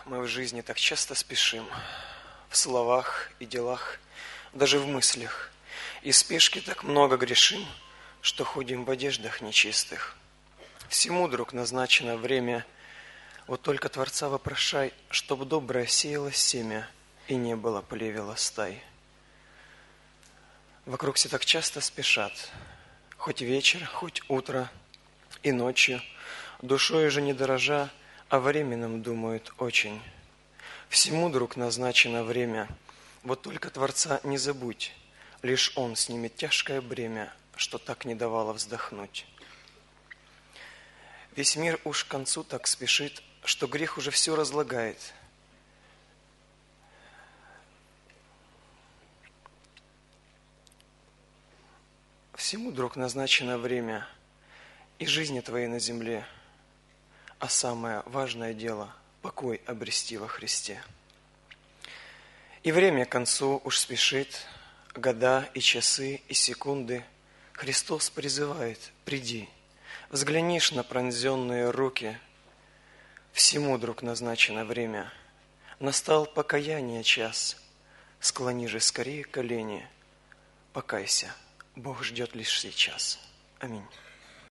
мы в жизни так часто спешим, в словах и делах, даже в мыслях, и спешки так много грешим, что ходим в одеждах нечистых. Всему, друг, назначено время, вот только Творца вопрошай, чтоб доброе сеялось семя и не было плевела стай. Вокруг все так часто спешат, хоть вечер, хоть утро и ночью, душою же не дорожа, о временном думают очень. Всему, друг, назначено время, вот только Творца не забудь, лишь Он снимет тяжкое бремя, что так не давало вздохнуть. Весь мир уж к концу так спешит, что грех уже все разлагает. Всему, друг, назначено время и жизни твоей на земле, а самое важное дело – покой обрести во Христе. И время к концу уж спешит, года и часы и секунды Христос призывает: приди, взглянишь на пронзенные руки. Всему, друг, назначено время, настал покаяния час, склони же скорее колени, покайся, Бог ждет лишь сейчас. Аминь.